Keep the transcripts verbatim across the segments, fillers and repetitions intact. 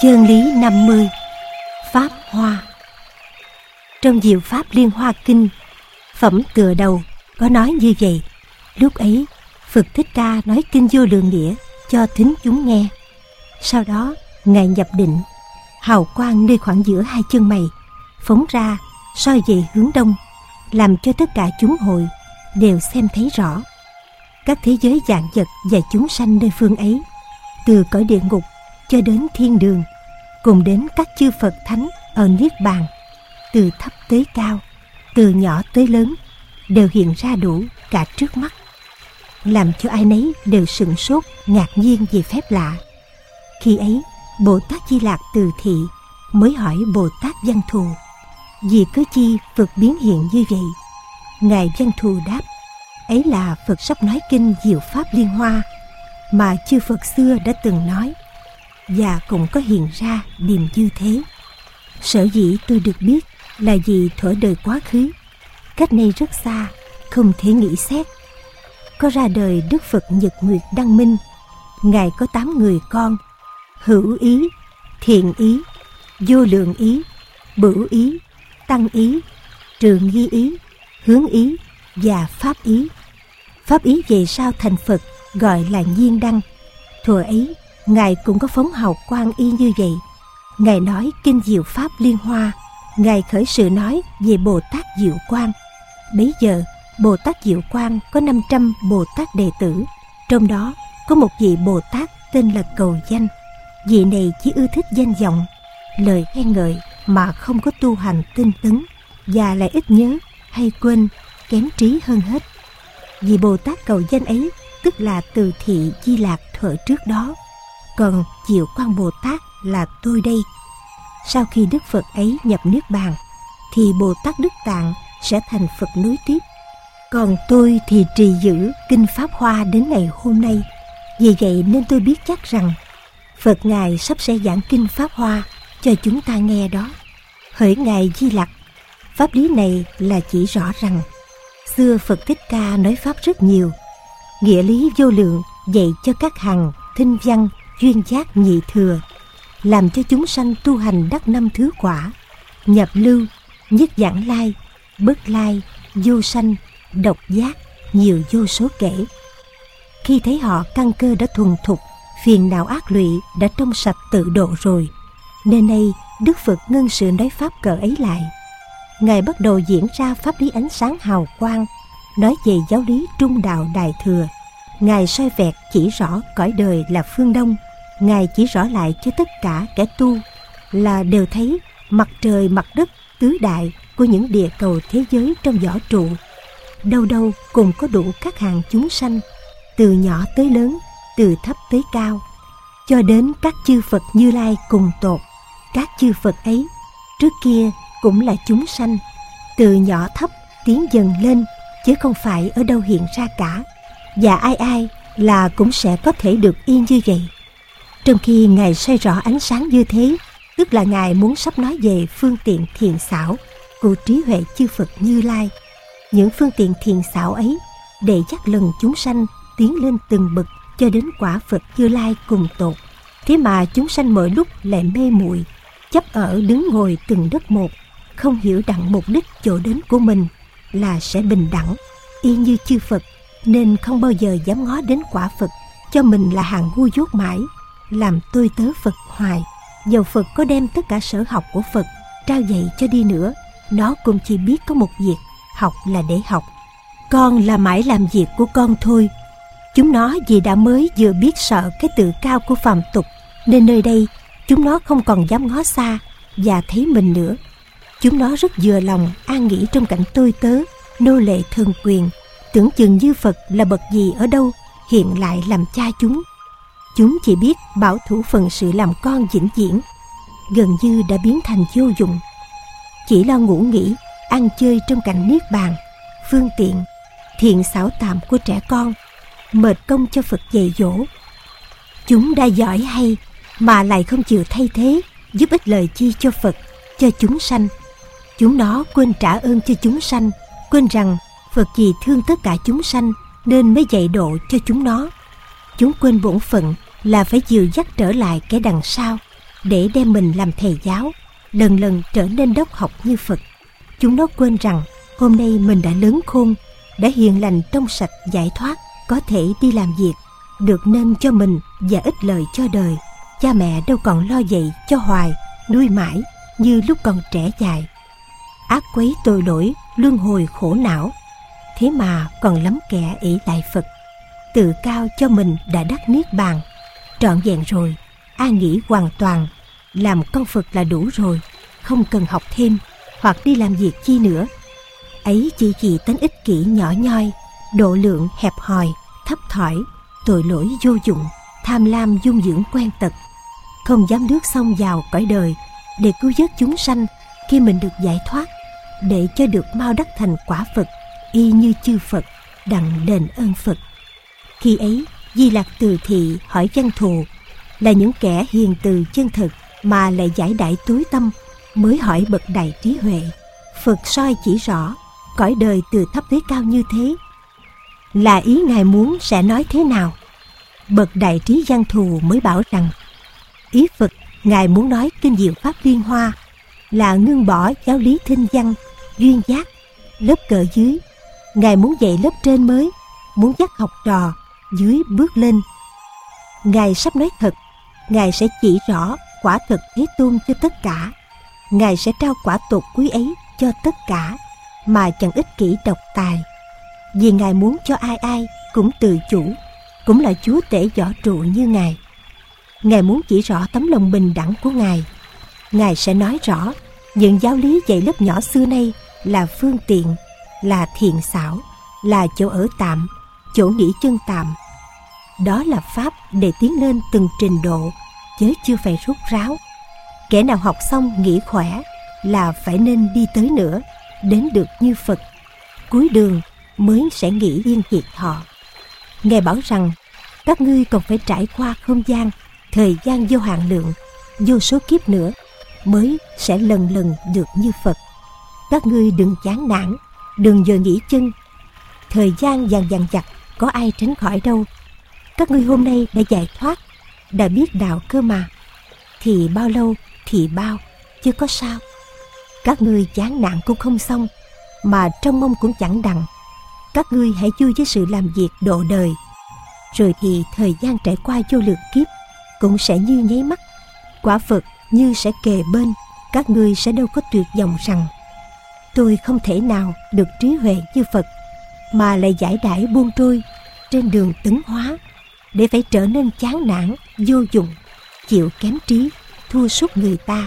Chân lý năm mươi. Pháp Hoa. Trong Diệu Pháp Liên Hoa Kinh, phẩm tựa đầu có nói như vậy. Lúc ấy, Phật Thích Ca nói kinh Vô Lượng Nghĩa cho thính chúng nghe. Sau đó, Ngài nhập định, hào quang nơi khoảng giữa hai chân mày phóng ra soi về hướng đông, làm cho tất cả chúng hội đều xem thấy rõ. Các thế giới vạn vật và chúng sanh nơi phương ấy, từ cõi địa ngục cho đến thiên đường, cùng đến các chư Phật Thánh ở Niết Bàn, từ thấp tới cao, từ nhỏ tới lớn, đều hiện ra đủ cả trước mắt, làm cho ai nấy đều sửng sốt ngạc nhiên về phép lạ. Khi ấy, Bồ Tát Di Lạc Từ Thị mới hỏi Bồ Tát Văn Thù: vì cớ chi Phật biến hiện như vậy? Ngài Văn Thù đáp: ấy là Phật sắp nói kinh Diệu Pháp Liên Hoa mà chư Phật xưa đã từng nói, và cũng có hiện ra điềm như thế. Sở dĩ tôi được biết là vì thuở đời quá khứ, cách nay rất xa, không thể nghĩ xét, có ra đời Đức Phật Nhật Nguyệt Đăng Minh. Ngài có tám người con: hữu ý, thiện ý, vô lượng ý, bửu ý, tăng ý, trường nghi ý, hướng ý và pháp ý. Pháp ý về sau thành Phật gọi là Nhiên Đăng. Thuở ấy, Ngài cũng có phóng hào quang y như vậy. Ngài nói kinh Diệu Pháp Liên Hoa, Ngài khởi sự nói về Bồ Tát Diệu Quang. Bấy giờ, Bồ Tát Diệu Quang có năm trăm Bồ Tát đệ tử, trong đó có một vị Bồ Tát tên là Cầu Danh. Vị này chỉ ưa thích danh vọng, lời khen ngợi mà không có tu hành tinh tấn, và lại ít nhớ hay quên, kém trí hơn hết. Vị Bồ Tát Cầu Danh ấy tức là Từ Thị Di Lạc thuở trước đó, còn Diệu Quang Bồ Tát là tôi đây. Sau khi Đức Phật ấy nhập Niết Bàn, thì Bồ Tát Đức Tạng sẽ thành Phật nối tiếp. Còn tôi thì trì giữ kinh Pháp Hoa đến ngày hôm nay. Vì vậy nên tôi biết chắc rằng Phật Ngài sắp sẽ giảng kinh Pháp Hoa cho chúng ta nghe đó. Hỡi Ngài Di Lặc, pháp lý này là chỉ rõ rằng xưa Phật Thích Ca nói pháp rất nhiều, nghĩa lý vô lượng dạy cho các hằng thinh văn duyên giác nhị thừa, làm cho chúng sanh tu hành đắc năm thứ quả: nhập lưu, nhất giảng lai, bất lai, vô sanh, độc giác, nhiều vô số kể. Khi thấy họ căn cơ đã thuần thục, phiền não ác lụy đã trong sạch tự độ rồi, nên nay Đức Phật ngưng sự nói pháp cỡ ấy lại. Ngài bắt đầu diễn ra pháp lý ánh sáng hào quang, nói về giáo lý trung đạo đại thừa. Ngài soi vẹt chỉ rõ cõi đời là phương Đông. Ngài chỉ rõ lại cho tất cả kẻ tu là đều thấy mặt trời mặt đất tứ đại của những địa cầu thế giới trong võ trụ, đâu đâu cùng có đủ các hàng chúng sanh, từ nhỏ tới lớn, từ thấp tới cao, cho đến các chư Phật Như Lai cùng tột. Các chư Phật ấy trước kia cũng là chúng sanh, từ nhỏ thấp tiến dần lên, chứ không phải ở đâu hiện ra cả, và ai ai là cũng sẽ có thể được yên như vậy. Trong khi Ngài soi rõ ánh sáng như thế, tức là Ngài muốn sắp nói về phương tiện thiện xảo của trí huệ chư Phật Như Lai. Những phương tiện thiện xảo ấy để dắt lần chúng sanh tiến lên từng bậc cho đến quả Phật Như Lai cùng tột. Thế mà chúng sanh mỗi lúc lại mê muội, chấp ở đứng ngồi từng đất một, không hiểu đặng mục đích chỗ đến của mình là sẽ bình đẳng, y như chư Phật, nên không bao giờ dám ngó đến quả Phật, cho mình là hàng ngu dốt mãi, làm tôi tớ Phật hoài. Dầu Phật có đem tất cả sở học của Phật trao dạy cho đi nữa, nó cũng chỉ biết có một việc: học là để học. Con là mãi làm việc của con thôi. Chúng nó vì đã mới vừa biết sợ cái tự cao của phàm tục, nên nơi đây chúng nó không còn dám ngó xa và thấy mình nữa. Chúng nó rất vừa lòng an nghỉ trong cảnh tôi tớ, nô lệ thần quyền, tưởng chừng như Phật là bậc gì ở đâu hiện lại làm cha chúng. Chúng chỉ biết bảo thủ phần sự làm con vĩnh viễn, gần như đã biến thành vô dụng, chỉ lo ngủ nghỉ, ăn chơi trong cảnh Niết Bàn, phương tiện, thiện xảo tạm của trẻ con, mệt công cho Phật dạy dỗ. Chúng đã giỏi hay mà lại không chịu thay thế, giúp ích lời chi cho Phật, cho chúng sanh. Chúng nó quên trả ơn cho chúng sanh, quên rằng Phật vì thương tất cả chúng sanh nên mới dạy độ cho chúng nó. Chúng quên bổn phận là phải dìu dắt trở lại kẻ đằng sau, để đem mình làm thầy giáo, lần lần trở nên đốc học như Phật. Chúng nó quên rằng hôm nay mình đã lớn khôn, đã hiền lành trong sạch giải thoát, có thể đi làm việc, được nên cho mình và ích lợi cho đời. Cha mẹ đâu còn lo dạy cho hoài, nuôi mãi như lúc còn trẻ dài. Ác quấy tội lỗi, luân hồi khổ não, thế mà còn lắm kẻ ỷ lại Phật, tự cao cho mình đã đắc niết bàn. Trọn vẹn rồi, an nghỉ hoàn toàn, làm con Phật là đủ rồi, không cần học thêm hoặc đi làm việc chi nữa. Ấy chỉ vì tánh ích kỷ nhỏ nhoi, độ lượng hẹp hòi, thấp thỏi, tội lỗi vô dụng, tham lam dung dưỡng quen tật, không dám bước xông vào cõi đời để cứu vớt chúng sanh khi mình được giải thoát, để cho được mau đắc thành quả Phật, y như chư Phật đặng đền ơn Phật. Khi ấy, Di Lặc từ thị hỏi văn thù, là những kẻ hiền từ chân thực mà lại giải đại tối tâm, mới hỏi bậc đại trí huệ. Phật soi chỉ rõ cõi đời từ thấp tới cao như thế, là ý Ngài muốn sẽ nói thế nào. Bậc đại trí văn thù mới bảo rằng ý Phật Ngài muốn nói kinh diệu pháp Liên Hoa là ngưng bỏ giáo lý thinh văn, duyên giác, lớp cỡ dưới. Ngài muốn dạy lớp trên mới, muốn dắt học trò dưới bước lên. Ngài sắp nói thật, Ngài sẽ chỉ rõ quả thật Thế Tôn cho tất cả. Ngài sẽ trao quả tột quý ấy cho tất cả, mà chẳng ích kỷ độc tài. Vì Ngài muốn cho ai ai cũng tự chủ, cũng là chúa tể võ trụ như Ngài. Ngài muốn chỉ rõ tấm lòng bình đẳng của Ngài. Ngài sẽ nói rõ những giáo lý dạy lớp nhỏ xưa nay là phương tiện, là thiện xảo, là chỗ ở tạm, chỗ nghỉ chân tạm. Đó là pháp để tiến lên từng trình độ, chứ chưa phải rút ráo. Kẻ nào học xong nghỉ khỏe là phải nên đi tới nữa, đến được như Phật. Cuối đường mới sẽ nghỉ yên diệt thọ. Ngài bảo rằng các ngươi còn phải trải qua không gian, thời gian vô hạn lượng, vô số kiếp nữa mới sẽ lần lần được như Phật. Các ngươi đừng chán nản, đừng giờ nghỉ chân. Thời gian dằn dằn vặt, có ai tránh khỏi đâu. Các ngươi hôm nay đã giải thoát, đã biết đạo cơ mà. Thì bao lâu thì bao, chứ có sao. Các ngươi chán nản cũng không xong, mà trong mong cũng chẳng đặng. Các ngươi hãy vui với sự làm việc độ đời, rồi thì thời gian trải qua vô lượng kiếp cũng sẽ như nháy mắt. Quả Phật như sẽ kề bên, các ngươi sẽ đâu có tuyệt vọng rằng tôi không thể nào được trí huệ như Phật, mà lại giải đãi buông trôi trên đường tấn hóa, để phải trở nên chán nản, vô dụng, chịu kém trí, thua sút người ta.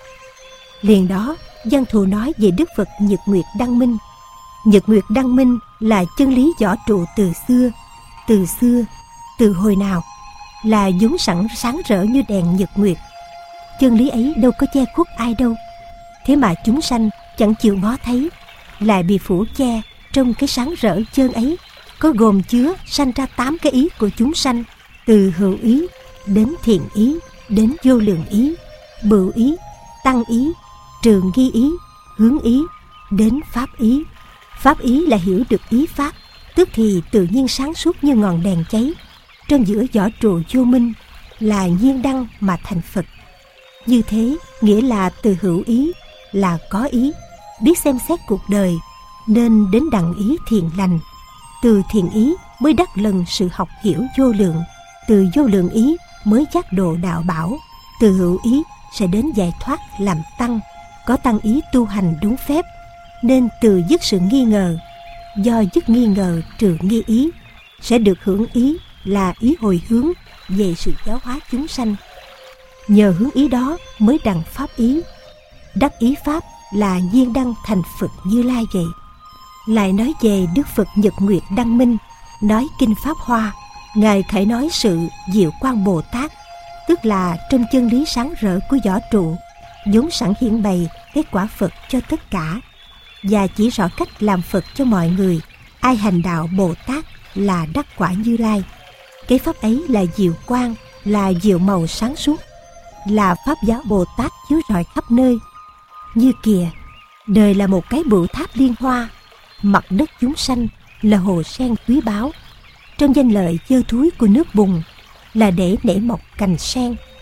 Liền đó, văn thù nói về Đức Phật Nhật Nguyệt Đăng Minh. Nhật Nguyệt Đăng Minh là chân lý võ trụ từ xưa, từ xưa, từ hồi nào, là vốn sẵn sáng rỡ như đèn nhật nguyệt. Chân lý ấy đâu có che khuất ai đâu. Thế mà chúng sanh chẳng chịu ngó thấy, lại bị phủ che trong cái sáng rỡ chân ấy, có gồm chứa sanh ra tám cái ý của chúng sanh, từ hữu ý đến thiện ý, đến vô lượng ý, bửu ý, tăng ý, trường nghi ý, hướng ý, đến pháp ý. Pháp ý là hiểu được ý pháp, tức thì tự nhiên sáng suốt như ngọn đèn cháy, trong giữa vỏ trụ vô minh, là nhiên đăng mà thành Phật. Như thế nghĩa là từ hữu ý là có ý, biết xem xét cuộc đời, nên đến đặng ý thiện lành. Từ thiện ý mới đắc lần sự học hiểu vô lượng, từ vô lượng ý mới giác độ đạo bảo, từ hữu ý sẽ đến giải thoát làm tăng, có tăng ý tu hành đúng phép, nên từ dứt sự nghi ngờ, do dứt nghi ngờ trừ nghi ý, sẽ được hưởng ý là ý hồi hướng về sự giáo hóa chúng sanh. Nhờ hướng ý đó mới đặng pháp ý, đắc ý pháp là nhiên đăng thành Phật Như Lai vậy. Lại nói về Đức Phật Nhật Nguyệt Đăng Minh, nói kinh Pháp Hoa, Ngài khởi nói sự Diệu Quang Bồ Tát, tức là trong chân lý sáng rỡ của võ trụ, vốn sẵn hiển bày cái quả Phật cho tất cả, và chỉ rõ cách làm Phật cho mọi người. Ai hành đạo Bồ Tát là đắc quả Như Lai. Cái pháp ấy là diệu quang, là diệu màu sáng suốt, là pháp giáo Bồ Tát chiếu rọi khắp nơi. Như kìa, đời là một cái bửu tháp liên hoa, mặt đất chúng sanh là hồ sen quý báu. Trong danh lợi dơ thúi của nước bùn là để nảy mọc cành sen.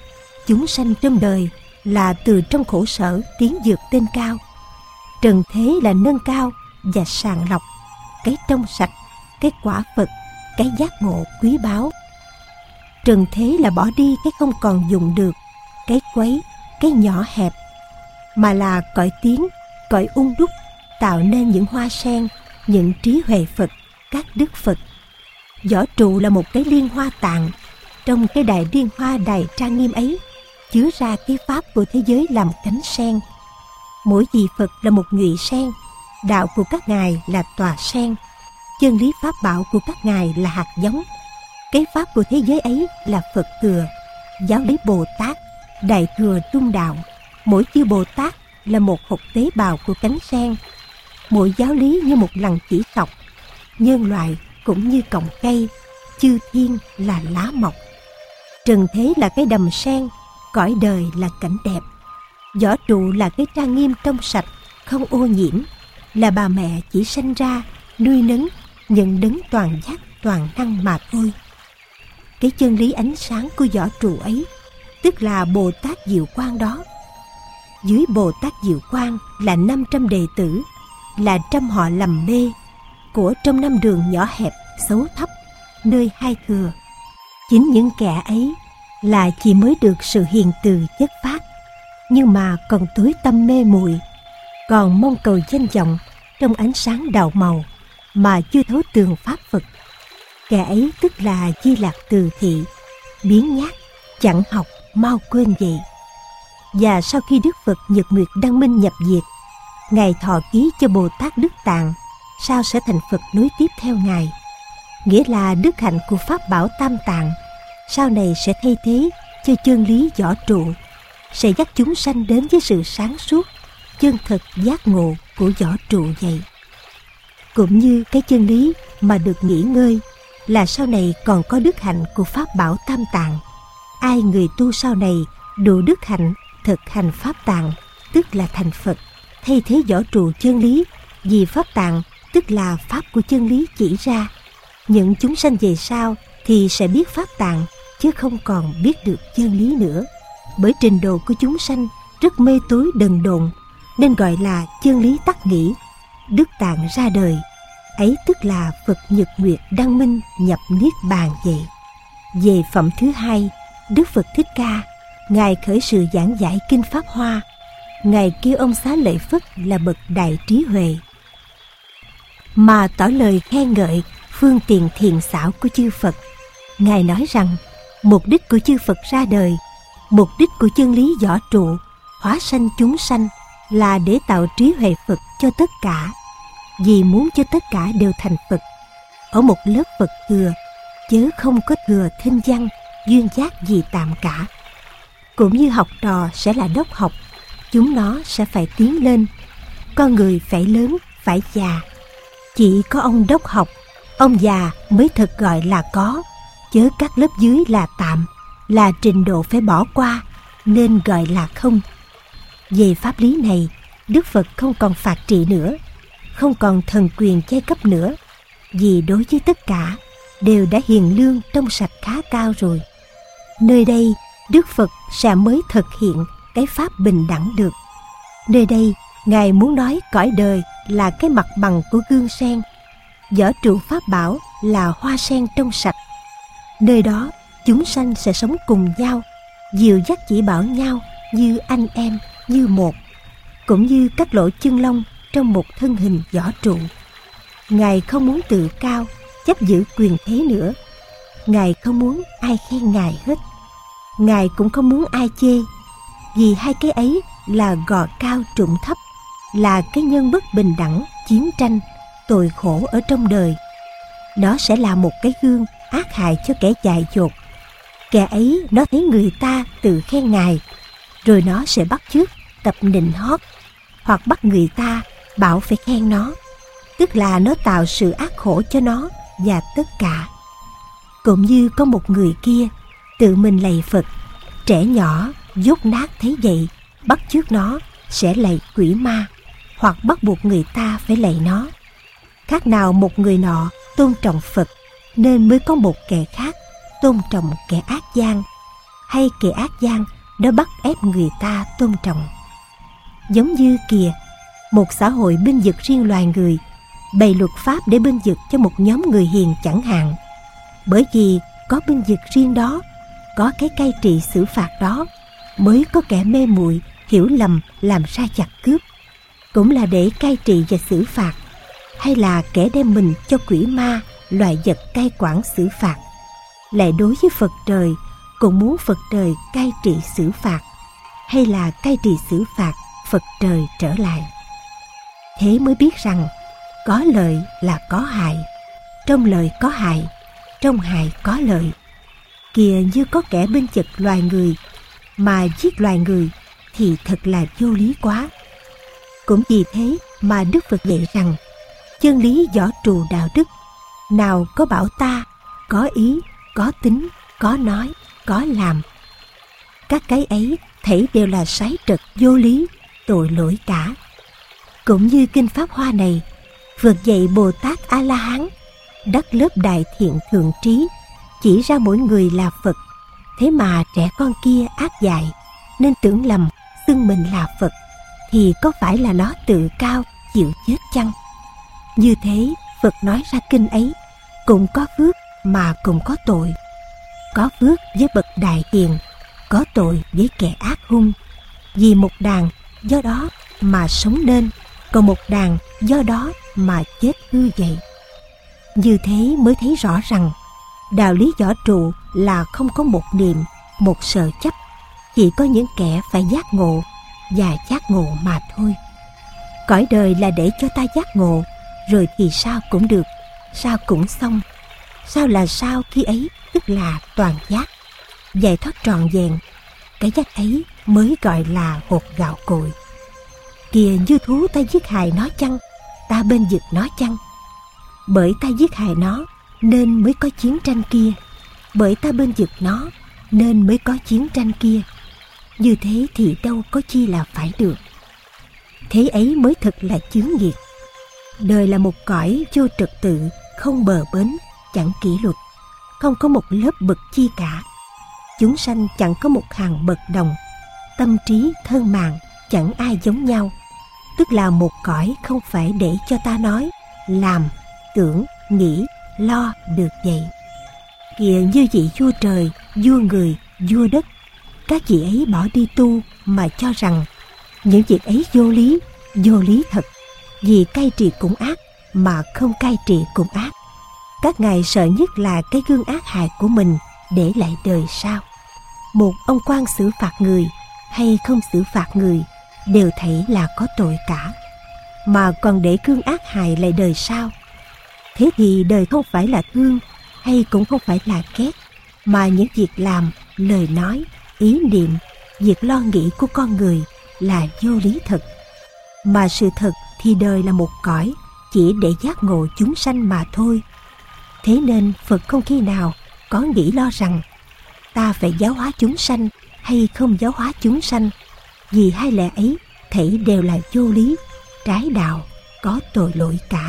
chúng sanh trong đời là từ trong khổ sở tiến vượt lên cao. Trần thế là nâng cao và sàng lọc cái trong sạch, cái quả Phật, cái giác ngộ quý báu. Trần thế là bỏ đi cái không còn dùng được, cái quấy, cái nhỏ hẹp, mà là cõi tiếng, cõi ung đúc, tạo nên những hoa sen, những trí huệ Phật, các đức Phật. Võ trụ là một cái liên hoa tạng. Trong cái đại liên hoa đầy trang nghiêm ấy chứa ra cái pháp của thế giới làm cánh sen. Mỗi vị Phật là một nhụy sen, đạo của các ngài là tòa sen, chân lý pháp bảo của các ngài là hạt giống. Cái pháp của thế giới ấy là Phật thừa, giáo lý Bồ Tát, đại thừa trung đạo. Mỗi chư Bồ Tát là một hột tế bào của cánh sen. Mỗi giáo lý như một lằn chỉ sọc, nhân loại cũng như cọng cây, chư thiên là lá mọc. Trần thế là cái đầm sen, cõi đời là cảnh đẹp. Võ trụ là cái trang nghiêm trong sạch, không ô nhiễm, là bà mẹ chỉ sanh ra, nuôi nấng, nhận đấng toàn giác toàn năng mà thôi. Cái chân lý ánh sáng của võ trụ ấy, tức là Bồ Tát Diệu Quang đó. Dưới Bồ Tát Diệu Quang là năm trăm đệ tử, là trăm họ lầm mê, của trong năm đường nhỏ hẹp, xấu thấp, nơi hai thừa. Chính những kẻ ấy là chỉ mới được sự hiền từ chất phát, nhưng mà còn tối tâm mê muội, còn mong cầu danh vọng trong ánh sáng đạo màu mà chưa thấu tường pháp Phật. Kẻ ấy tức là Di Lạc Từ Thị, biến nhát, chẳng học, mau quên vậy. Và sau khi Đức Phật Nhật Nguyệt Đăng Minh nhập diệt, Ngài thọ ký cho Bồ Tát Đức Tạng, sao sẽ thành Phật nối tiếp theo Ngài. Nghĩa là đức hạnh của Pháp Bảo Tam Tạng sau này sẽ thay thế cho chân lý võ trụ, sẽ dắt chúng sanh đến với sự sáng suốt, chân thật giác ngộ của võ trụ vậy. Cũng như cái chân lý mà được nghỉ ngơi là sau này còn có đức hạnh của Pháp Bảo Tam Tạng. Ai người tu sau này đủ đức hạnh thực hành Pháp Tạng, tức là thành Phật, thay thế võ trụ chân lý, vì Pháp Tạng tức là Pháp của chân lý chỉ ra. Những chúng sanh về sau thì sẽ biết Pháp Tạng, chứ không còn biết được chân lý nữa. Bởi trình độ của chúng sanh rất mê tối đần độn, nên gọi là chân lý tắc nghỉ. Đức Tạng ra đời, ấy tức là Phật Nhật Nguyệt Đăng Minh nhập Niết Bàn vậy. Về phẩm thứ hai, Đức Phật Thích Ca, Ngài khởi sự giảng giải Kinh Pháp Hoa. Ngài kêu ông Xá Lợi Phất là bậc đại trí huệ, mà tỏ lời khen ngợi phương tiện thiện xảo của chư Phật. Ngài nói rằng mục đích của chư Phật ra đời, mục đích của chân lý võ trụ, hóa sanh chúng sanh là để tạo trí huệ Phật cho tất cả, vì muốn cho tất cả đều thành Phật. Ở một lớp Phật thừa, chớ không có thừa thinh văn, duyên giác gì tạm cả. Cũng như học trò sẽ là đốc học, chúng nó sẽ phải tiến lên. Con người phải lớn, phải già. Chỉ có ông đốc học, ông già mới thật gọi là có, chớ các lớp dưới là tạm, là trình độ phải bỏ qua, nên gọi là không. Về pháp lý này, Đức Phật không còn phạt trị nữa, không còn thần quyền giai cấp nữa, vì đối với tất cả đều đã hiền lương trong sạch khá cao rồi. Nơi đây Đức Phật sẽ mới thực hiện cái pháp bình đẳng được. Nơi đây Ngài muốn nói cõi đời là cái mặt bằng của gương sen, võ trụ pháp bảo là hoa sen trong sạch. Nơi đó chúng sanh sẽ sống cùng nhau, dìu dắt chỉ bảo nhau như anh em, như một, cũng như các lỗ chân lông trong một thân hình võ trụ. Ngài không muốn tự cao, chấp giữ quyền thế nữa. Ngài không muốn ai khen Ngài hết. Ngài cũng không muốn ai chê, vì hai cái ấy là gò cao trụng thấp, là cái nhân bất bình đẳng, chiến tranh, tội khổ ở trong đời. Nó sẽ là một cái gương ác hại cho kẻ dại dột. Kẻ ấy nó thấy người ta tự khen Ngài, rồi nó sẽ bắt chước tập nịnh hót, hoặc bắt người ta bảo phải khen nó, tức là nó tạo sự ác khổ cho nó và tất cả. Cũng như có một người kia tự mình lạy Phật, trẻ nhỏ dốt nát thấy vậy, bắt chước nó sẽ lạy quỷ ma, hoặc bắt buộc người ta phải lạy nó. Khác nào một người nọ tôn trọng Phật, nên mới có một kẻ khác tôn trọng kẻ ác gian, hay kẻ ác gian nó bắt ép người ta tôn trọng. Giống như kìa, một xã hội bênh vực riêng loài người, bày luật pháp để bênh vực cho một nhóm người hiền chẳng hạn. Bởi vì có bênh vực riêng đó, có cái cai trị xử phạt đó, mới có kẻ mê muội hiểu lầm làm ra giặc cướp, cũng là để cai trị và xử phạt, hay là kẻ đem mình cho quỷ ma, loài vật cai quản xử phạt, lại đối với Phật trời cũng muốn Phật trời cai trị xử phạt, hay là cai trị xử phạt Phật trời trở lại. Thế mới biết rằng có lợi là có hại, trong lợi có hại, trong hại có lợi. Kìa, như có kẻ bênh vực loài người mà giết loài người thì thật là vô lý quá. Cũng vì thế mà Đức Phật dạy rằng chân lý võ trù đạo đức, nào có bảo ta, có ý, có tính, có nói, có làm. Các cái ấy thảy đều là sái trật vô lý, tội lỗi cả. Cũng như kinh Pháp Hoa này, Phật dạy Bồ Tát A La Hán đắc lớp đại thiện thượng trí, chỉ ra mỗi người là Phật. Thế mà trẻ con kia ác dại nên tưởng lầm xưng mình là Phật, thì có phải là nó tự cao chịu chết chăng? Như thế Phật nói ra kinh ấy cũng có phước mà cũng có tội. Có phước với bậc đại hiền, có tội với kẻ ác hung. Vì một đàn do đó mà sống nên, còn một đàn do đó mà chết hư vậy. Như thế mới thấy rõ rằng đạo lý võ trụ là không có một niệm, một sợ chấp, chỉ có những kẻ phải giác ngộ và giác ngộ mà thôi. Cõi đời là để cho ta giác ngộ, rồi thì sao cũng được, sao cũng xong. Sao là sao khi ấy, tức là toàn giác, giải thoát trọn vẹn. Cái giác ấy mới gọi là hột gạo cội. Kìa, như thú ta giết hại nó chăng, ta bên vực nó chăng? Bởi ta giết hại nó nên mới có chiến tranh kia, bởi ta bên vực nó nên mới có chiến tranh kia. Như thế thì đâu có chi là phải được. Thế ấy mới thật là chướng nghiệt. Đời là một cõi vô trật tự, không bờ bến, chẳng kỷ luật, không có một lớp bậc chi cả. Chúng sanh chẳng có một hàng bậc đồng, tâm trí thân mạng chẳng ai giống nhau. Tức là một cõi không phải để cho ta nói, làm, tưởng, nghĩ, lo được vậy. Kìa, như vị vua trời, vua người, vua đất, các vị ấy bỏ đi tu mà cho rằng những việc ấy vô lý, vô lý thật. Vì cai trị cũng ác, mà không cai trị cũng ác. Các ngài sợ nhất là cái gương ác hại của mình để lại đời sau. Một ông quan xử phạt người hay không xử phạt người đều thấy là có tội cả, mà còn để gương ác hại lại đời sau. Thế thì đời không phải là thương, hay cũng không phải là ghét, mà những việc làm, lời nói, ý niệm, việc lo nghĩ của con người là vô lý thật. Mà sự thật thì đời là một cõi chỉ để giác ngộ chúng sanh mà thôi. Thế nên Phật không khi nào có nghĩ lo rằng ta phải giáo hóa chúng sanh hay không giáo hóa chúng sanh, vì hai lẽ ấy thảy đều là vô lý, trái đạo, có tội lỗi cả.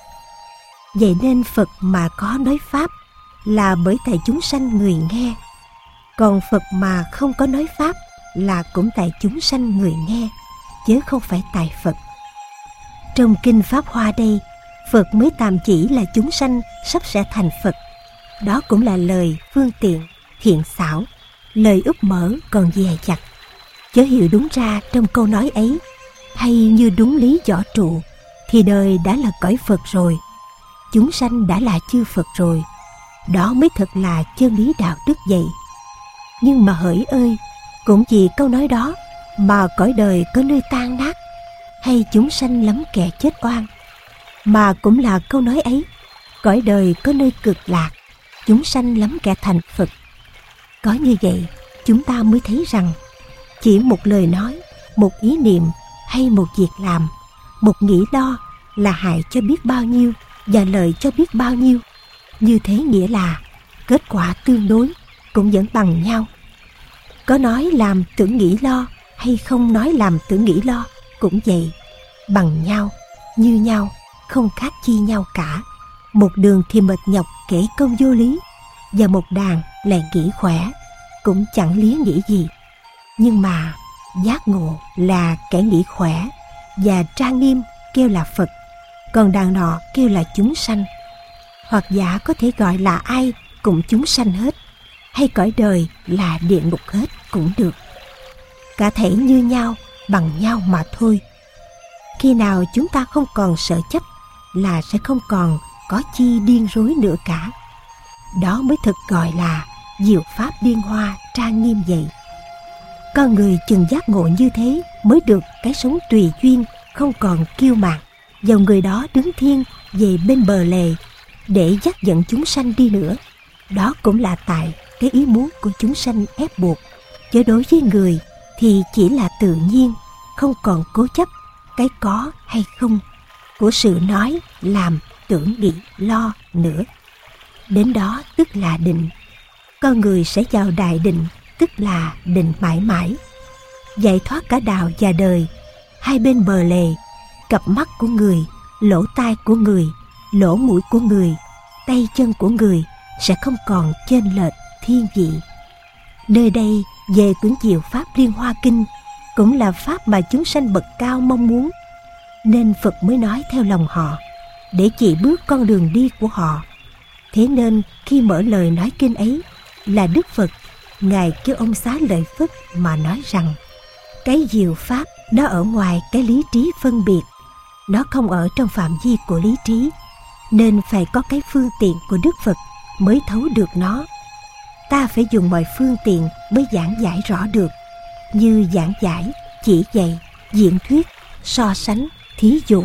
Vậy nên Phật mà có nói Pháp là bởi tại chúng sanh người nghe, còn Phật mà không có nói Pháp là cũng tại chúng sanh người nghe, chứ không phải tại Phật. Trong Kinh Pháp Hoa đây, Phật mới tạm chỉ là chúng sanh sắp sẽ thành Phật. Đó cũng là lời phương tiện, thiện xảo, lời úp mở còn dè dặt. Chớ hiểu đúng ra trong câu nói ấy, hay như đúng lý võ trụ, thì đời đã là cõi Phật rồi, chúng sanh đã là chư Phật rồi. Đó mới thật là chân lý đạo đức vậy. Nhưng mà hỡi ơi, cũng vì câu nói đó mà cõi đời có nơi tan nát, hay chúng sanh lắm kẻ chết oan. Mà cũng là câu nói ấy, cõi đời có nơi cực lạc, chúng sanh lắm kẻ thành Phật. Có như vậy, chúng ta mới thấy rằng chỉ một lời nói, một ý niệm hay một việc làm, một nghĩ lo là hại cho biết bao nhiêu và lợi cho biết bao nhiêu. Như thế nghĩa là kết quả tương đối cũng vẫn bằng nhau. Có nói làm tưởng nghĩ lo hay không nói làm tưởng nghĩ lo cũng vậy, bằng nhau, như nhau, không khác chi nhau cả. Một đường thì mệt nhọc kể công vô lý, và một đàn lại nghĩ khỏe, cũng chẳng lý nghĩ gì. Nhưng mà giác ngộ là kẻ nghĩ khỏe, và trang nghiêm kêu là Phật, còn đàn nọ kêu là chúng sanh. Hoặc giả có thể gọi là ai cũng chúng sanh hết, hay cõi đời là địa ngục hết cũng được. Cả thảy như nhau, bằng nhau mà thôi. Khi nào chúng ta không còn sợ chấp là sẽ không còn có chi điên rối nữa cả. Đó mới thực gọi là diệu pháp liên hoa trang nghiêm vậy. Con người chừng giác ngộ như thế mới được cái sống tùy duyên, không còn kiêu mạn. Dầu người đó đứng thiên về bên bờ lề để dắt dẫn chúng sanh đi nữa, đó cũng là tại cái ý muốn của chúng sanh ép buộc. Chứ đối với người thì chỉ là tự nhiên, không còn cố chấp cái có hay không của sự nói, làm, tưởng, nghĩ, lo nữa. Đến đó tức là định. Con người sẽ vào đại định, tức là định mãi mãi, giải thoát cả đạo và đời. Hai bên bờ lề, cặp mắt của người, lỗ tai của người, lỗ mũi của người, tay chân của người sẽ không còn chênh lệch thiên vị. Nơi đây về quyển diệu pháp Liên Hoa Kinh cũng là pháp mà chúng sanh bậc cao mong muốn, nên Phật mới nói theo lòng họ để chỉ bước con đường đi của họ. Thế nên khi mở lời nói kinh ấy là Đức Phật, Ngài kêu ông Xá Lợi Phất mà nói rằng cái diệu pháp nó ở ngoài cái lý trí phân biệt, nó không ở trong phạm vi của lý trí, nên phải có cái phương tiện của Đức Phật mới thấu được nó. Ta phải dùng mọi phương tiện mới giảng giải rõ được, như giảng giải, chỉ dạy, diễn thuyết, so sánh, thí dụ.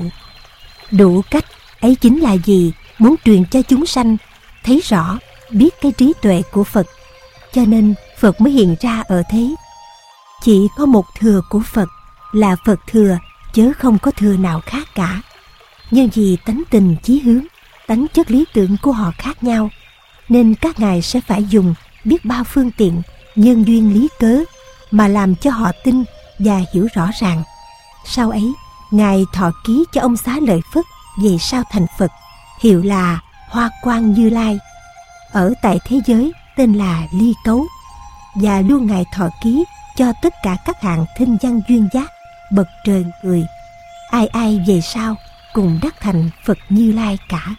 Đủ cách ấy chính là gì? Muốn truyền cho chúng sanh thấy rõ, biết cái trí tuệ của Phật. Cho nên Phật mới hiện ra ở thế. Chỉ có một thừa của Phật là Phật thừa, chứ không có thừa nào khác cả. Nhưng vì tánh tình chí hướng, tánh chất lý tưởng của họ khác nhau, nên các ngài sẽ phải dùng biết bao phương tiện, nhân duyên lý cớ mà làm cho họ tin và hiểu rõ ràng. Sau ấy, Ngài thọ ký cho ông Xá Lợi Phất về sau thành Phật, hiệu là Hoa Quang Như Lai, ở tại thế giới tên là Ly Cấu, và luôn Ngài thọ ký cho tất cả các hạng thinh văn duyên giác, bậc trời người, ai ai về sau cùng đắc thành Phật Như Lai cả.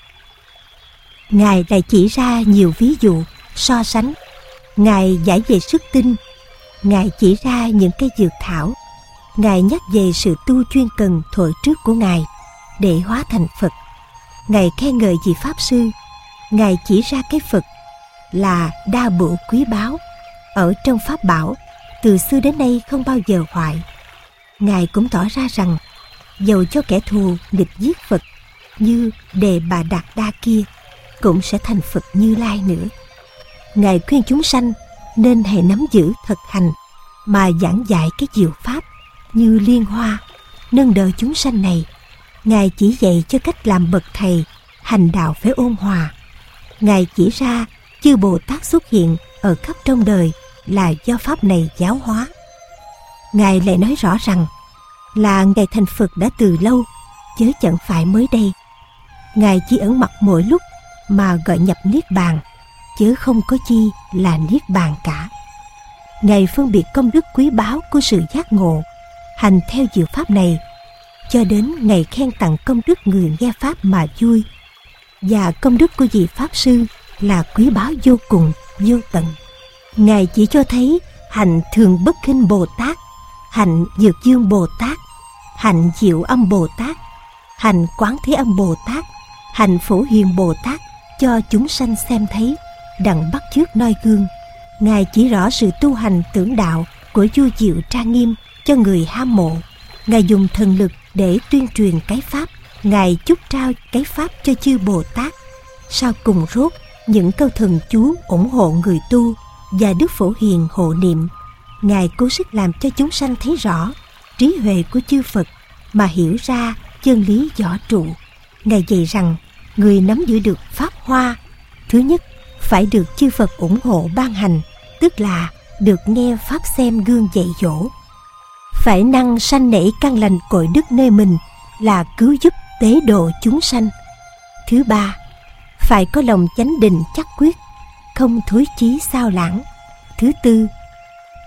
Ngài lại chỉ ra nhiều ví dụ, so sánh. Ngài giải về sức tinh, Ngài chỉ ra những cây dược thảo, Ngài nhắc về sự tu chuyên cần thuở trước của Ngài để hóa thành Phật. Ngài khen ngợi vị Pháp Sư, Ngài chỉ ra cái Phật là đa bửu quý báu, ở trong Pháp bảo, từ xưa đến nay không bao giờ hoại. Ngài cũng tỏ ra rằng, dầu cho kẻ thù nghịch giết Phật như Đề Bà Đạt Đa kia, cũng sẽ thành Phật Như Lai nữa. Ngài khuyên chúng sanh nên hãy nắm giữ thực hành mà giảng dạy cái diệu pháp như liên hoa, nâng đỡ chúng sanh này. Ngài chỉ dạy cho cách làm bậc thầy, hành đạo phải ôn hòa. Ngài chỉ ra chư Bồ Tát xuất hiện ở khắp trong đời là do pháp này giáo hóa. Ngài lại nói rõ rằng là Ngài thành Phật đã từ lâu, chứ chẳng phải mới đây. Ngài chỉ ẩn mặt mỗi lúc mà gọi nhập Niết Bàn, chứ không có chi là Niết Bàn cả. Ngài phân biệt công đức quý báu của sự giác ngộ, hành theo diệu pháp này, cho đến Ngài khen tặng công đức người nghe pháp mà vui. Và công đức của vị Pháp Sư là quý báu vô cùng, vô tận. Ngài chỉ cho thấy hạnh Thường Bất Khinh Bồ Tát, hạnh Dược Dương Bồ Tát, hạnh Diệu Âm Bồ Tát, hạnh Quán Thế Âm Bồ Tát, hạnh Phổ Hiền Bồ Tát cho chúng sanh xem thấy, đặng bắt chước noi gương. Ngài chỉ rõ sự tu hành tưởng đạo của vua Diệu Trang Nghiêm cho người ham mộ. Ngài dùng thần lực để tuyên truyền cái pháp. Ngài chúc trao cái pháp cho chư Bồ Tát. Sau cùng rốt những câu thần chú ủng hộ người tu và Đức Phổ Hiền hộ niệm. Ngài cố sức làm cho chúng sanh thấy rõ trí huệ của chư Phật mà hiểu ra chân lý võ trụ. Ngài dạy rằng người nắm giữ được pháp hoa, thứ nhất phải được chư Phật ủng hộ ban hành, tức là được nghe pháp xem gương dạy dỗ. Phải năng sanh nảy căn lành cội đức nơi mình, là cứu giúp tế độ chúng sanh. Thứ ba, phải có lòng chánh định chắc quyết, không thối chí sao lãng. Thứ tư,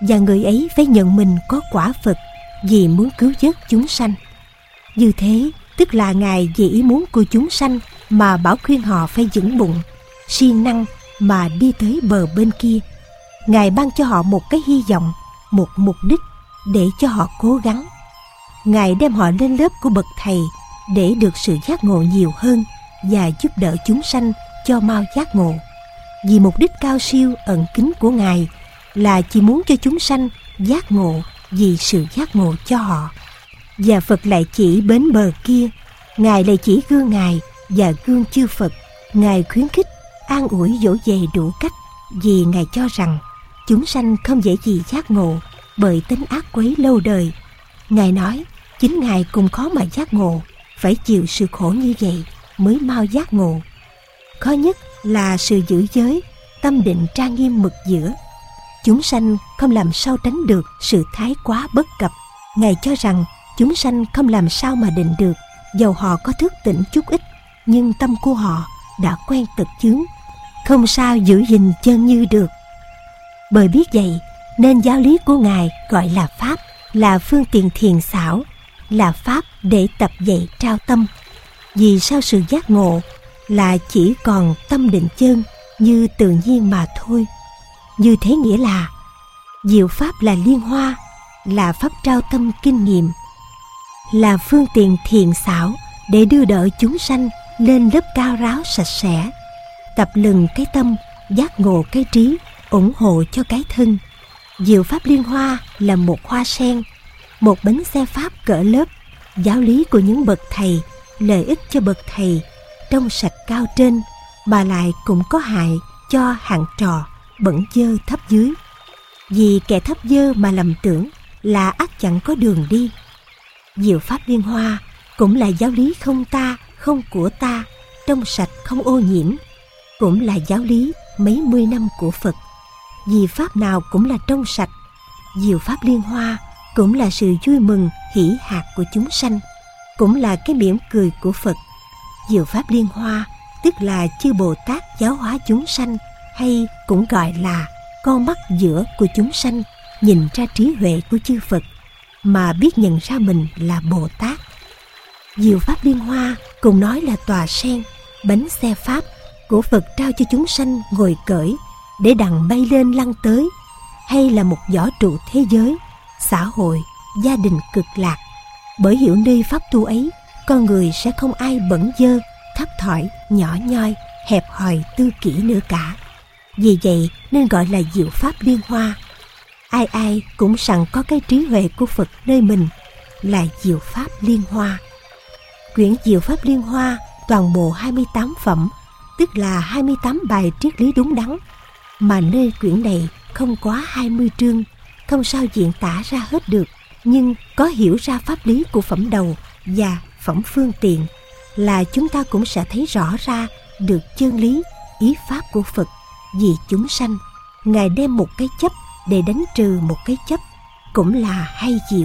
và người ấy phải nhận mình có quả Phật vì muốn cứu vớt chúng sanh. Như thế tức là Ngài vì ý muốn của chúng sanh mà bảo khuyên họ phải vững bụng, siêng năng mà đi tới bờ bên kia. Ngài ban cho họ một cái hy vọng, một mục đích để cho họ cố gắng. Ngài đem họ lên lớp của bậc thầy để được sự giác ngộ nhiều hơn và giúp đỡ chúng sanh cho mau giác ngộ. Vì mục đích cao siêu ẩn kín của Ngài là chỉ muốn cho chúng sanh giác ngộ vì sự giác ngộ cho họ. Và Phật lại chỉ bến bờ kia, Ngài lại chỉ gương Ngài và gương chư Phật. Ngài khuyến khích, an ủi dỗ về đủ cách, vì Ngài cho rằng chúng sanh không dễ gì giác ngộ bởi tính ác quấy lâu đời. Ngài nói chính Ngài cũng khó mà giác ngộ, phải chịu sự khổ như vậy mới mau giác ngộ. Khó nhất là sự giữ giới, tâm định trang nghiêm mực giữa. Chúng sanh không làm sao tránh được sự thái quá bất cập. Ngài cho rằng chúng sanh không làm sao mà định được, dầu họ có thức tỉnh chút ít, nhưng tâm của họ đã quen tật chướng, không sao giữ gìn chân như được. Bởi biết vậy nên giáo lý của Ngài gọi là Pháp, là phương tiện thiền xảo, là Pháp để tập dạy trao tâm. Vì sao sự giác ngộ là chỉ còn tâm định chân như tự nhiên mà thôi. Như thế nghĩa là diệu Pháp là liên hoa, là Pháp trao tâm kinh nghiệm, là phương tiện thiền xảo để đưa đỡ chúng sanh lên lớp cao ráo sạch sẽ, tập lừng cái tâm, giác ngộ cái trí, ủng hộ cho cái thân. Diệu Pháp liên hoa là một hoa sen, một bánh xe Pháp cỡ lớp, giáo lý của những bậc thầy, lợi ích cho bậc thầy, trong sạch cao trên, mà lại cũng có hại cho hạng trò, bẩn dơ thấp dưới. Vì kẻ thấp dơ mà lầm tưởng là ắt chẳng có đường đi. Diệu Pháp liên hoa cũng là giáo lý không ta, không của ta, trong sạch không ô nhiễm, cũng là giáo lý mấy mươi năm của Phật. Vì Pháp nào cũng là trong sạch. Diệu Pháp liên hoa cũng là sự vui mừng hỷ hạt của chúng sanh, cũng là cái mỉm cười của Phật. Diệu Pháp liên hoa tức là chư Bồ Tát giáo hóa chúng sanh, hay cũng gọi là con mắt giữa của chúng sanh, nhìn ra trí huệ của chư Phật mà biết nhận ra mình là Bồ Tát. Diệu Pháp liên hoa cùng nói là tòa sen, bánh xe Pháp của Phật trao cho chúng sanh ngồi cởi để đặng bay lên lăn tới, hay là một võ trụ thế giới, xã hội, gia đình cực lạc. Bởi hiểu nơi Pháp tu ấy, con người sẽ không ai bẩn dơ, thấp thỏi, nhỏ nhoi, hẹp hòi, tư kỷ nữa cả. Vì vậy nên gọi là diệu Pháp liên hoa. Ai ai cũng sẵn có cái trí huệ của Phật nơi mình, là diệu Pháp liên hoa. Quyển Diệu Pháp liên hoa toàn bộ hai mươi tám phẩm, tức là hai mươi tám bài triết lý đúng đắn, mà nơi quyển này không quá hai mươi chương, không sao diễn tả ra hết được, nhưng có hiểu ra pháp lý của phẩm đầu và phẩm phương tiện là chúng ta cũng sẽ thấy rõ ra được chân lý, ý pháp của Phật. Vì chúng sanh, Ngài đem một cái chấp để đánh trừ một cái chấp, cũng là hay diệu.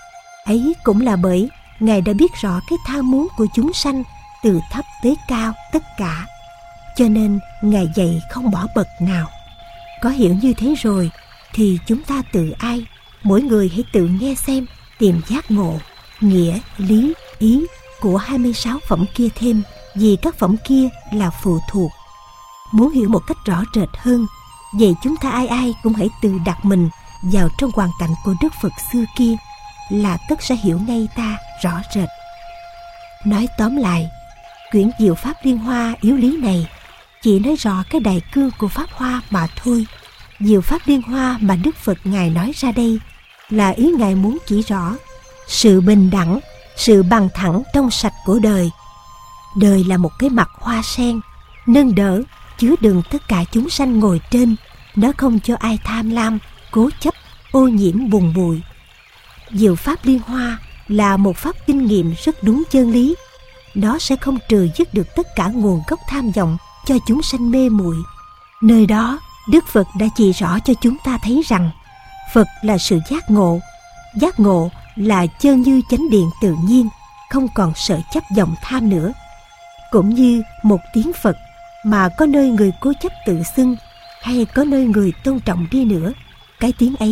Ấy cũng là bởi Ngài đã biết rõ cái tham muốn của chúng sanh từ thấp tới cao tất cả, cho nên Ngài dạy không bỏ bậc nào. Có hiểu như thế rồi thì chúng ta tự ai, mỗi người hãy tự nghe xem, tìm giác ngộ, nghĩa, lý, ý của hai mươi sáu phẩm kia thêm, vì các phẩm kia là phụ thuộc. Muốn hiểu một cách rõ rệt hơn, vậy chúng ta ai ai cũng hãy tự đặt mình vào trong hoàn cảnh của Đức Phật xưa kia, là tất sẽ hiểu ngay ta rõ rệt. Nói tóm lại, quyển Diệu Pháp liên hoa yếu lý này chỉ nói rõ cái đại cương của Pháp hoa mà thôi. Diệu Pháp liên hoa mà Đức Phật Ngài nói ra đây là ý Ngài muốn chỉ rõ sự bình đẳng, sự bằng thẳng trong sạch của đời. Đời là một cái mặt hoa sen, nâng đỡ, chứa đựng tất cả chúng sanh ngồi trên. Nó không cho ai tham lam, cố chấp, ô nhiễm bùn bụi. Diệu Pháp liên hoa là một pháp kinh nghiệm rất đúng chân lý. Nó sẽ không trừ dứt được tất cả nguồn gốc tham vọng cho chúng sanh mê muội. Nơi đó, Đức Phật đã chỉ rõ cho chúng ta thấy rằng Phật là sự giác ngộ. Giác ngộ là chân như chánh điện tự nhiên, không còn sợ chấp vọng tham nữa. Cũng như một tiếng Phật mà có nơi người cố chấp tự xưng, hay có nơi người tôn trọng đi nữa, cái tiếng ấy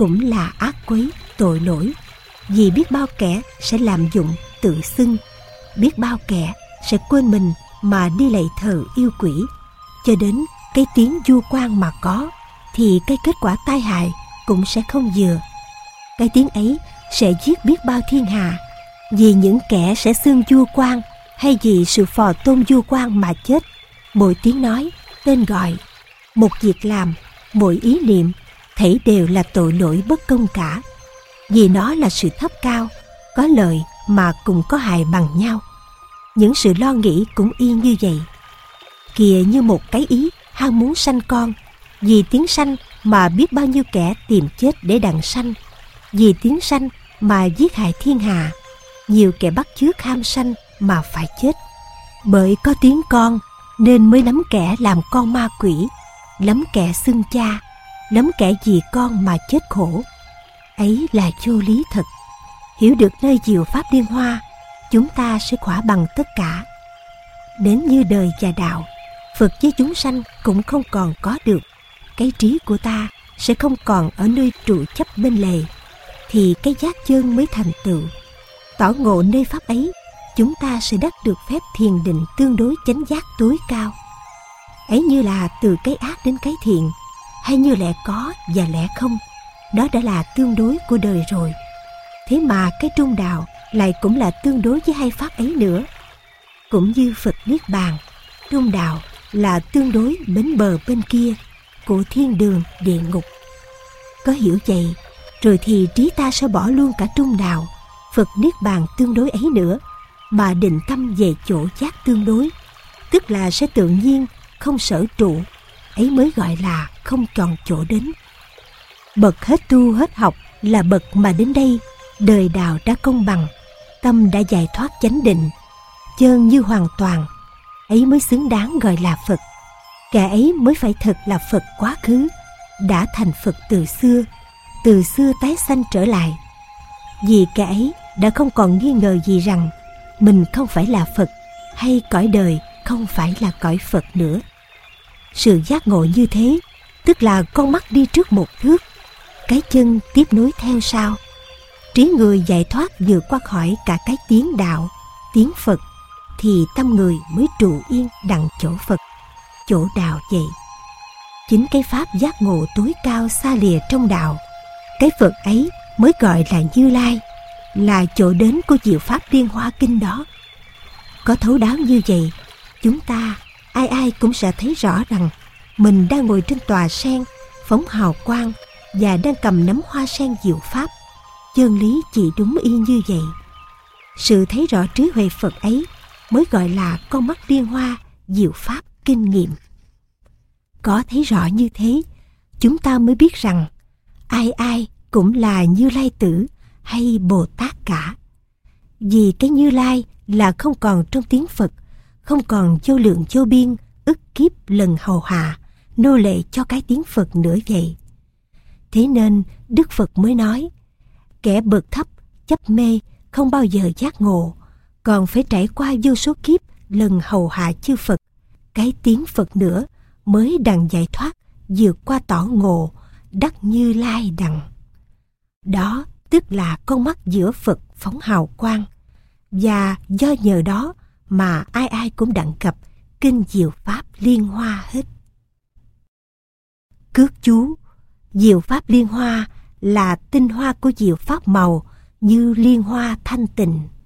cũng là ác quấy, tội lỗi, vì biết bao kẻ sẽ lạm dụng tự xưng, biết bao kẻ sẽ quên mình mà đi lạy thờ yêu quỷ, cho đến cái tiếng vua quan mà có, thì cái kết quả tai hại cũng sẽ không vừa. Cái tiếng ấy sẽ giết biết bao thiên hạ, vì những kẻ sẽ xưng vua quan hay vì sự phò tôn vua quan mà chết. Mỗi tiếng nói, tên gọi, một việc làm, mỗi ý niệm, thảy đều là tội lỗi bất công cả, vì nó là sự thấp cao, có lợi mà cũng có hại bằng nhau. Những sự lo nghĩ cũng y như vậy. Kìa, như một cái ý ham muốn sanh con, vì tiếng sanh mà biết bao nhiêu kẻ tìm chết để đặng sanh, vì tiếng sanh mà giết hại thiên hạ, nhiều kẻ bắt chước ham sanh mà phải chết. Bởi có tiếng con nên mới lắm kẻ làm con ma quỷ, lắm kẻ xưng cha, lắm kẻ vì con mà chết khổ. Ấy là vô lý thật. Hiểu được nơi diệu pháp liên hoa, chúng ta sẽ khỏa bằng tất cả. Đến như đời và đạo, Phật với chúng sanh cũng không còn có được. Cái trí của ta sẽ không còn ở nơi trụ chấp bên lề, thì cái giác chân mới thành tựu. Tỏ ngộ nơi pháp ấy, chúng ta sẽ đắc được phép thiền định tương đối chánh giác tối cao. Ấy như là từ cái ác đến cái thiện, hay như lẽ có và lẽ không, đó đã là tương đối của đời rồi. Thế mà cái trung đạo lại cũng là tương đối với hai pháp ấy nữa. Cũng như Phật Niết Bàn, trung đạo là tương đối bến bờ bên kia của thiên đường địa ngục. Có hiểu vậy, rồi thì trí ta sẽ bỏ luôn cả trung đạo, Phật Niết Bàn tương đối ấy nữa, mà định tâm về chỗ giác tương đối, tức là sẽ tự nhiên không sở trụ, ấy mới gọi là không chọn chỗ đến. Bậc hết tu hết học là bậc mà đến đây đời đạo đã công bằng, tâm đã giải thoát chánh định, chân như hoàn toàn, ấy mới xứng đáng gọi là Phật. Kẻ ấy mới phải thật là Phật quá khứ, đã thành Phật từ xưa, từ xưa tái sanh trở lại. Vì kẻ ấy đã không còn nghi ngờ gì rằng mình không phải là Phật, hay cõi đời không phải là cõi Phật nữa. Sự giác ngộ như thế, tức là con mắt đi trước một thước, cái chân tiếp nối theo sau. Trí người giải thoát vượt qua khỏi cả cái tiếng đạo, tiếng Phật, thì tâm người mới trụ yên đặng chỗ Phật, chỗ đạo vậy. Chính cái pháp giác ngộ tối cao xa lìa trong đạo, cái Phật ấy mới gọi là Như Lai, là chỗ đến của diệu pháp Liên Hoa Kinh đó. Có thấu đáo như vậy, chúng ta ai ai cũng sẽ thấy rõ rằng mình đang ngồi trên tòa sen phóng hào quang và đang cầm nắm hoa sen diệu pháp. Chân lý chỉ đúng y như vậy. Sự thấy rõ trí huệ Phật ấy mới gọi là con mắt liên hoa diệu pháp kinh nghiệm. Có thấy rõ như thế, chúng ta mới biết rằng ai ai cũng là Như Lai tử hay Bồ Tát cả. Vì cái Như Lai là không còn trong tiếng Phật, không còn vô lượng vô biên ức kiếp lần hầu hạ nô lệ cho cái tiếng Phật nữa vậy. Thế nên Đức Phật mới nói, kẻ bậc thấp chấp mê không bao giờ giác ngộ, còn phải trải qua vô số kiếp lần hầu hạ chư Phật, cái tiếng Phật nữa mới đặng giải thoát, vượt qua tỏ ngộ, đắc Như Lai đặng. Đó tức là con mắt giữa Phật phóng hào quang, và do nhờ đó mà ai ai cũng đặng gặp kinh diệu pháp liên hoa hết. Cước chú: diệu pháp liên hoa là tinh hoa của diệu pháp màu như liên hoa thanh tịnh.